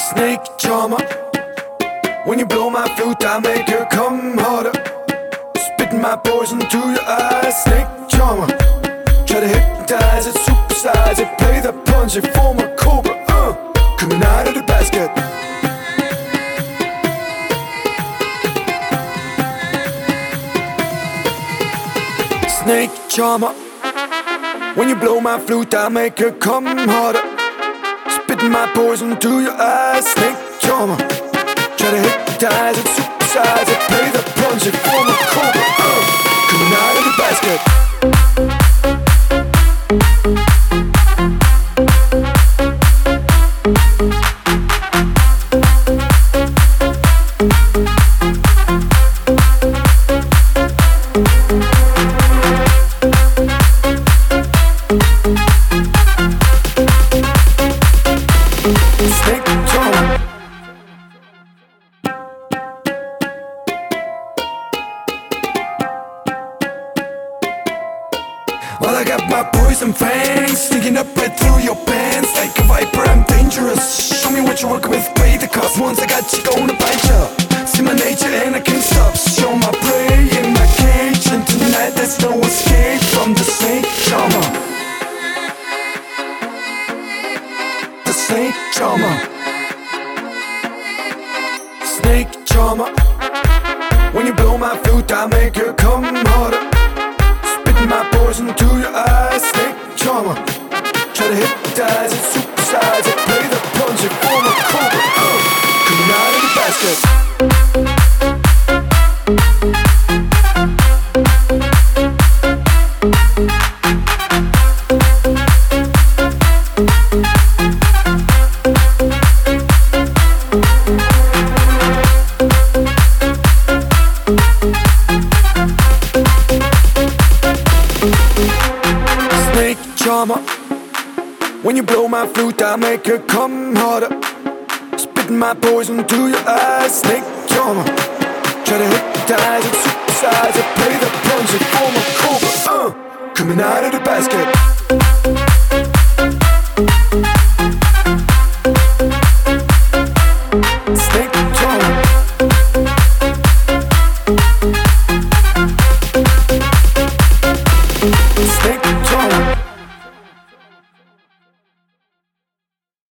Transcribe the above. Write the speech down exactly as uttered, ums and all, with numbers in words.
Snake charmer. When you blow my flute, I make you come harder. Spitting my poison to your eyes. Snake charmer. Try to hypnotize it, supersize it. Play the punch, it form a cobra. Uh, coming out of the basket. Snake charmer. When you blow my flute, I make you come harder. Spitting my poison to your eyes. Snake charmer. Try to hypnotize it, supersize it. Play the punch, it form a cobra. Uh, coming out of the basket. Well, I got my poison fangs sneaking up right through your pants. Like a viper, I'm dangerous. Show me what you're working with, pay the cost. Once I got you, gonna bite ya. See my nature and I can't stop. Show my prey in my cage, and tonight there's no escape from the snake charmer. The snake charmer. Snake charmer. When you blow my flute, I make you come harder. Spitting my poison to your eyes. Snake charmer. Try to hypnotize it, supersize it. Play the punch, it form a cobra. Uh, coming out of the basket. Snake charmer. When you blow my flute, I make you come harder. Spitting my poison to your eyes. Snake charmer. Try to hypnotize it, supersize it. Play the punch, it form a cobra. Uh, coming out of the basket.